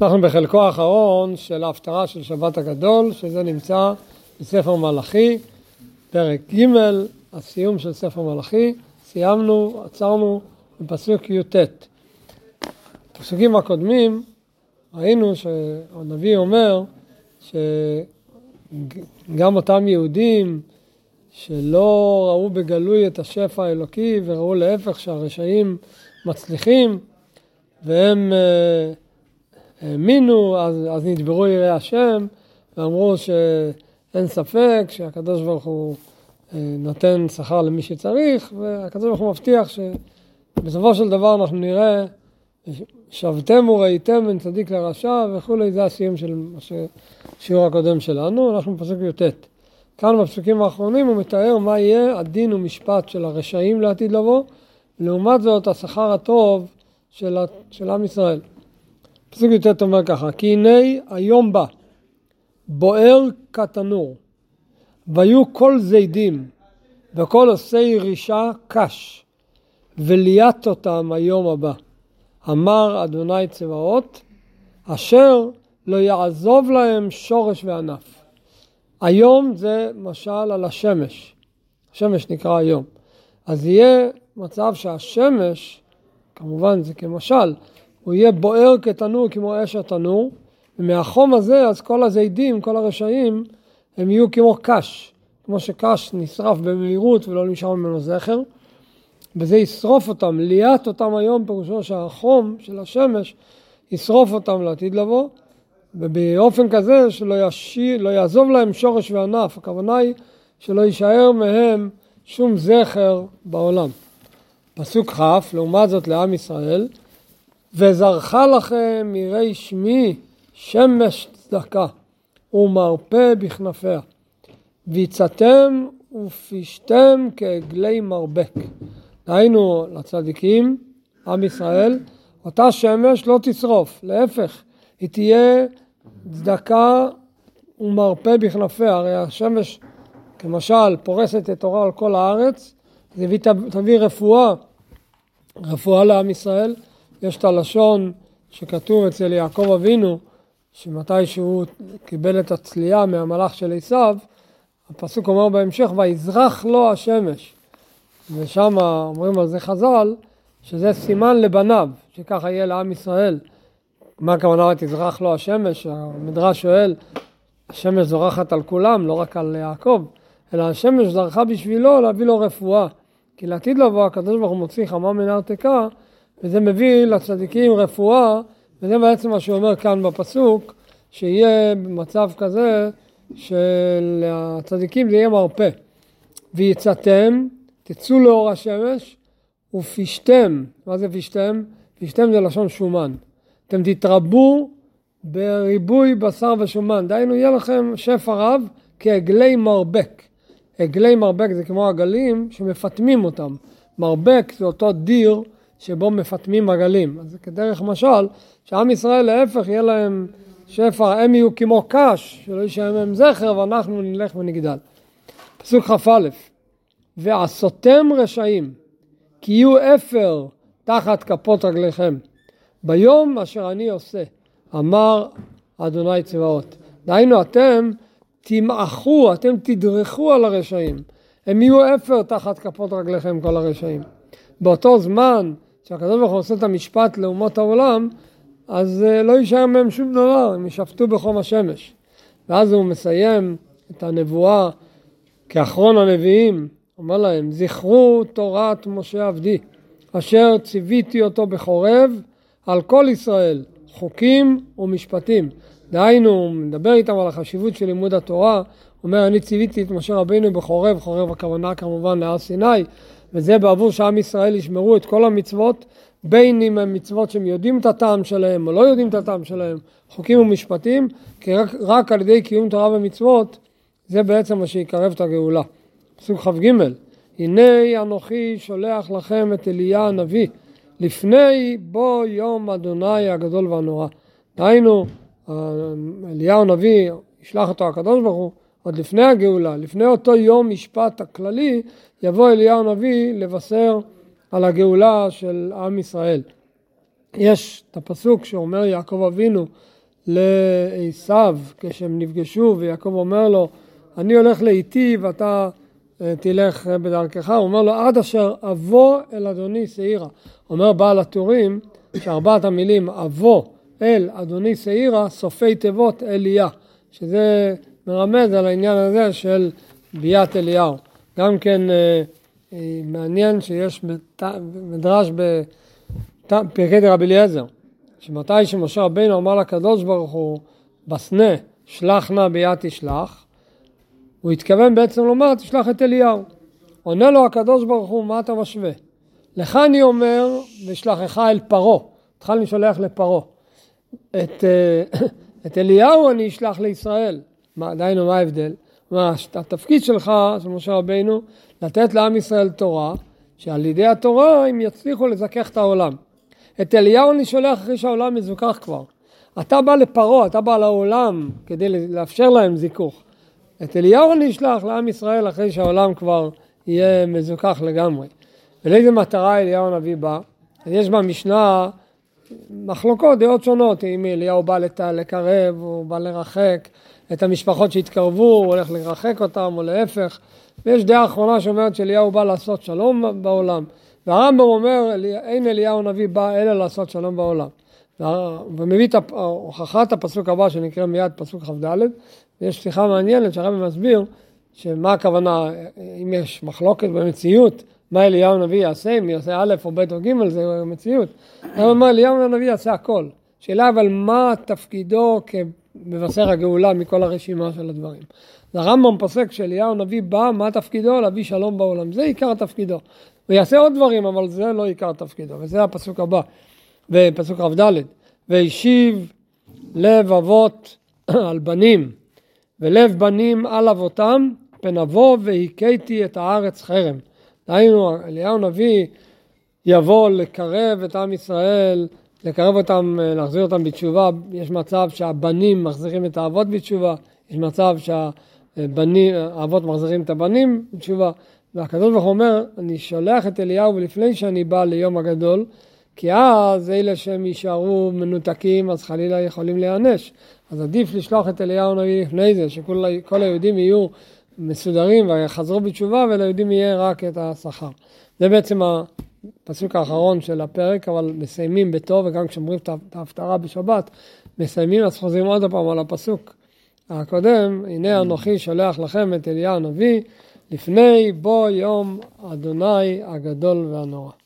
אנחנו בחלקו האחרון של ההפטרה של שבת הגדול, שזה נמצא בספר מלאכי, פרק ג', הסיום של ספר מלאכי. סיימנו, עצרנו בפסוק י"ט. בפסוקים הקודמים ראינו שהנביא אומר שגם אותם יהודים שלא ראו בגלוי את השפע האלוקי וראו להפך שהרשעים מצליחים והם האמינו, אז נדברו יראי השם ואמרו שאין ספק שהקדוש ברוך הוא נותן שכר למי שצריך, והקדוש ברוך הוא מבטיח שבסופו של דבר אנחנו נראה שבתם וראיתם בין צדיק לרשע וכו'. זה הסיום של השיעור הקודם שלנו. אנחנו בפסוק י"ט. כאן בפסוקים האחרונים הוא מתאר מה יהיה הדין ומשפט של הרשעים לעתיד לבוא, ולעומת זאת השכר הטוב של עם ישראל. פסוק י"ט אומר ככה: כי הנה היום בא בוער כתנור, והיו כל זידים וכל עושי רישה קש, וליית אותם היום הבא, אמר אדוני צבאות, אשר לא יעזוב להם שורש וענף. היום זה משל על השמש. השמש נקרא היום. אז יהיה מצב שהשמש, כמובן זה כמשל, הוא יהיה בוער כתנור כמו אש התנור, ומהחום הזה אז כל הזידים, כל הרשעים, הם יהיו כמו קש. כמו שקש נשרף במהירות ולא נשאר ממנו זכר. וזה ישרוף אותם, ליית אותם היום, פירושו שהחום של השמש ישרוף אותם לעתיד לבוא, ובאופן כזה שלא יעזוב להם שורש וענף. הכוונה היא שלא יישאר מהם שום זכר בעולם. פסוק כ', לעומת זאת לעם ישראל, וזרחה לכם יראי שמי שמש צדקה ומרפא בכנפיה, ויצאתם ופשתם כעגלי מרבק. דהיינו לצדיקים, עם ישראל, אותה שמש לא תשרוף, להפך, היא תהיה צדקה ומרפא בכנפיה. הרי השמש כמשל פורסת את אורה על כל הארץ, זה תביא רפואה לעם ישראל. יש את הלשון שכתוב אצל יעקב אבינו, שמתי שהוא קיבל את הצלייה מהמלאך של עשיו, הפסוק אומר בהמשך, ויזרח לו השמש. ושם אומרים על זה חז"ל, שזה סימן לבניו, שככה יהיה לעם ישראל. מה הכוונה ותזרח לו השמש? המדרש שואל, השמש זורחת על כולם, לא רק על יעקב, אלא השמש זרחה בשבילו להביא לו רפואה. כי לעתיד לבוא, הקדוש ברוך הוא מוציא חמה מן הארתקה, וזה מביא לצדיקים רפואה, וזה בעצם מה שהוא אומר כאן בפסוק, שיהיה במצב כזה שלצדיקים זה יהיה מרפא. ויצאתם, תצאו לאור השמש, ופשתם. מה זה פשתם? פשתם זה לשון שומן. אתם תתרבו בריבוי בשר ושומן. דהיינו יהיה לכם שפע רב כעגלי מרבק. עגלי מרבק זה כמו עגלים שמפתמים אותם. מרבק זה אותו דיר שבו מפתמים עגלים. אז זה כדרך משל, שעם ישראל להפך יהיה להם שפע, הם יהיו כמו קש, שלא יישאר מהם זכר, ואנחנו נלך ונגדל. פסוק כ"א, ועשותם רשעים, כי יהיו אפר תחת כפות רגליכם, ביום אשר אני עושה, אמר אדוני צבאות. דהיינו אתם תמעכו, אתם תדרכו על הרשעים, הם יהיו אפר תחת כפות רגליכם כל הרשעים. באותו זמן שהקדוש ברוך הוא עושה את המשפט לאומות העולם, אז לא יישאר מהם שום דבר, הם ישפטו בחום השמש. ואז הוא מסיים את הנבואה כאחרון הנביאים, אומר להם, זכרו תורת משה עבדי, אשר ציוויתי אותו בחורב על כל ישראל, חוקים ומשפטים. דהיינו, הוא מדבר איתם על החשיבות של לימוד התורה, הוא אומר, אני ציוויתי את משה רבינו בחורב, חורב הכוונה כמובן להר סיני, וזה בעבור שעם ישראל ישמרו את כל המצוות, בין אם הם מצוות שהם יודעים את הטעם שלהם או לא יודעים את הטעם שלהם, חוקים ומשפטים, כי רק על ידי קיום תורה ומצוות, זה בעצם מה שיקרב את הגאולה. פסוק כ"ג, הנה אנוכי שולח לכם את אליה הנביא, לפני בו יום אדוני הגדול והנורא. דהיינו, אליה הנביא ישלח אותו הקדוש ברוך הוא, עוד לפני הגאולה, לפני אותו יום משפט הכללי, יבוא אליה הנביא לבשר על הגאולה של עם ישראל. יש את הפסוק שאומר יעקב אבינו לעשיו כשהם נפגשו, ויעקב אומר לו, אני הולך לאיתי ואתה תלך בדרכך, הוא אומר לו, עד אשר אבוא אל אדוני שעירה. אומר בעל הטורים, שארבעת המילים אבוא אל אדוני שעירה, סופי תיבות אליה, שזה מרמז על העניין הזה של ביאת אליהו. גם כן מעניין שיש מדרש בפרקי דרבי אליעזר, שמתי שמשה רבינו אמר לקדוש ברוך הוא בסנה, שלח נא ביאת תשלח, הוא התכוון בעצם לומר, תשלח את אליהו. עונה לו הקדוש ברוך הוא, מה אתה משווה? לך אני אומר, ושלחך אל פרו, אותך אני שולח לפרו. את אליהו אני אשלח לישראל. דיינו, מה ההבדל? התפקיד שלך, של משה רבינו, לתת לעם ישראל תורה, שעל ידי התורה הם יצליחו לזכך את העולם. את אליהו אני שולח אחרי שהעולם מזוכח כבר. אתה בא לפרו, אתה בא לעולם, כדי לאפשר להם זיכוך. את אליהו אני אשלח לעם ישראל אחרי שהעולם כבר יהיה מזוכח לגמרי. ולאיזה מטרה אליהו הנביא בא? יש במשנה מחלוקות, דעות שונות, אם אליהו בא לקרב, הוא בא לרחק, את המשפחות שהתקרבו, הוא הולך לרחק אותם או להפך. ויש דעה אחרונה שאומרת שאליהו בא לעשות שלום בעולם. והרמב"ם אומר, אין אליהו הנביא בא אלא לעשות שלום בעולם. ומביא את הוכחת הפסוק הבא שנקרא מיד פסוק כ"ד, ויש שיחה מעניינת שהרמב"ם מסביר שמה הכוונה, אם יש מחלוקת במציאות, מה אליהו הנביא יעשה, אם יעשה א' או ב' או ג', זה מציאות. הרמב"ם אומר, אליהו הנביא יעשה הכל. שאלה אבל מה תפקידו כמבשר הגאולה מכל הרשימה של הדברים. הרמב"ם פוסק שאליהו הנביא בא, מה תפקידו? להביא שלום בעולם. זה עיקר תפקידו. הוא יעשה עוד דברים, אבל זה לא עיקר תפקידו. וזה הפסוק הבא, בפסוק כ"ד. והשיב לב אבות על בנים, ולב בנים על אבותם, פן אבוא והכיתי את הארץ חרם. דהיינו, אליהו הנביא יבוא לקרב את עם ישראל, לקרב אותם, להחזיר אותם בתשובה. יש מצב שהבנים מחזירים את האבות בתשובה, יש מצב שהאבות מחזירים את הבנים בתשובה. והקדוש ברוך הוא אומר, אני שולח את אליהו לפני שאני בא ליום הגדול, כי אז אלה שהם יישארו מנותקים, אז חלילה יכולים להיענש. אז עדיף לשלוח את אליהו הנביא לפני זה, שכל היהודים יהיו מסודרים ויחזרו בתשובה, וליהודים יהיה רק את השכר. זה בעצם הפסוק האחרון של הפרק, אבל מסיימים בטוב, וגם כשאומרים את ההפטרה בשבת, מסיימים, אז חוזרים עוד פעם על הפסוק הקודם, הנה אנוכי שולח לכם את אליהו הנביא, לפני בוא יום אדוני הגדול והנורא.